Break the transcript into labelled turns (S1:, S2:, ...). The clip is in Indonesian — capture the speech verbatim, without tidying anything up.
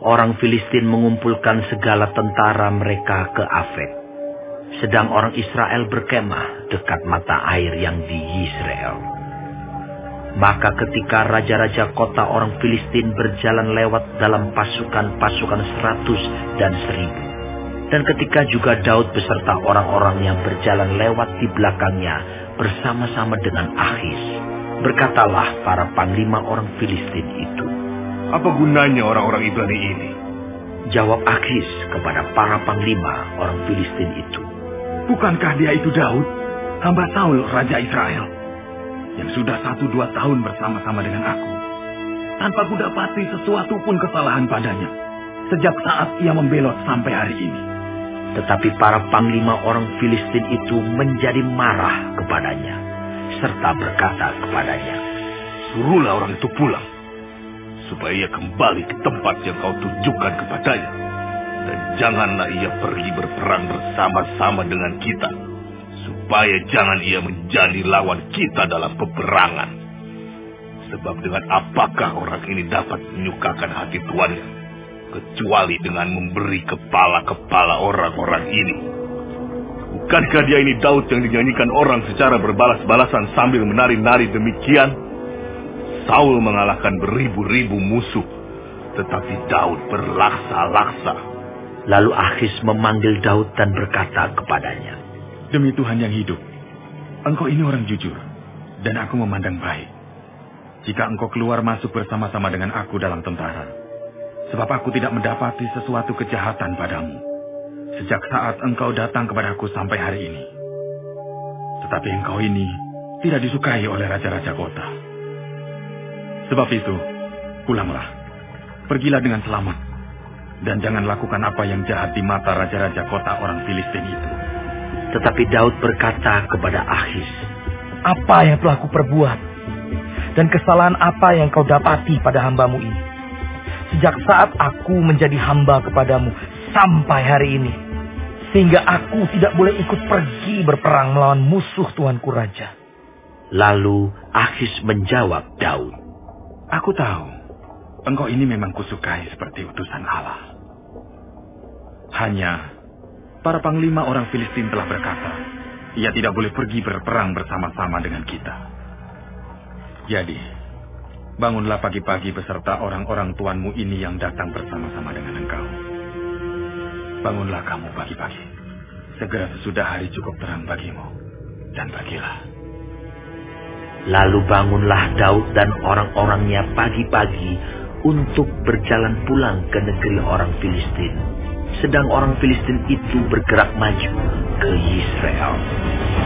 S1: orang Filistin mengumpulkan segala tentara mereka ke Afek, sedang orang Israel berkemah dekat mata air yang di Yisrael. Maka ketika raja-raja kota orang Filistin berjalan lewat dalam pasukan-pasukan seratus dan seribu, dan ketika juga Daud beserta orang-orang yang berjalan lewat di belakangnya bersama-sama dengan Akhis, berkatalah para panglima orang Filistin itu,
S2: "Apa gunanya orang-orang Ibrani ini?"
S1: Jawab Akhis kepada para panglima orang Filistin itu,
S3: "Bukankah dia itu Daud, hamba Saul, Raja Israel, yang sudah satu dua tahun bersama-sama dengan aku, tanpa kudapati sesuatu pun kesalahan padanya, sejak saat ia membelot sampai hari ini?"
S1: Tetapi para panglima orang Filistin itu menjadi marah kepadanya, serta berkata kepadanya,
S2: "Suruhlah orang itu pulang, supaya ia kembali ke tempat yang kau tunjukkan kepadanya. Dan janganlah ia pergi berperang bersama-sama dengan kita, supaya jangan ia menjadi lawan kita dalam peperangan. Sebab dengan apakah orang ini dapat menyukakan hati tuannya, kecuali dengan memberi kepala-kepala orang-orang ini? Bukankah dia ini Daud yang dinyanyikan orang secara berbalas-balasan sambil menari-nari demikian? Saul mengalahkan beribu-ribu musuh, tetapi Daud berlaksa-laksa."
S1: Lalu Akhis memanggil Daud dan berkata kepadanya,
S3: "Demi Tuhan yang hidup, engkau ini orang jujur, dan aku memandang baik. Jika engkau keluar masuk bersama-sama dengan aku dalam tentara, sebab aku tidak mendapati sesuatu kejahatan padamu, sejak saat engkau datang kepadaku sampai hari ini. Tetapi engkau ini tidak disukai oleh raja-raja kota. Sebab itu, pulanglah, pergilah dengan selamat, dan jangan lakukan apa yang jahat di mata raja-raja kota orang Filistin itu."
S1: Tetapi Daud berkata kepada Akhis,
S4: "Apa yang telah kuperbuat, dan kesalahan apa yang kau dapati pada hambamu ini, sejak saat aku menjadi hamba kepadamu sampai hari ini, sehingga aku tidak boleh ikut pergi berperang melawan musuh tuanku raja?"
S1: Lalu Akhis menjawab Daud,
S3: "Aku tahu, engkau ini memang kusukai seperti utusan Allah. Hanya, para panglima orang Filistin telah berkata, ia tidak boleh pergi berperang bersama-sama dengan kita. Jadi, bangunlah pagi-pagi beserta orang-orang tuanmu ini yang datang bersama-sama dengan engkau. Bangunlah kamu pagi-pagi, segera sesudah hari cukup terang bagimu, dan pergilah."
S1: Lalu bangunlah Daud dan orang-orangnya pagi-pagi untuk berjalan pulang ke negeri orang Filistin, sedang orang Filistin itu bergerak maju ke Yisrael.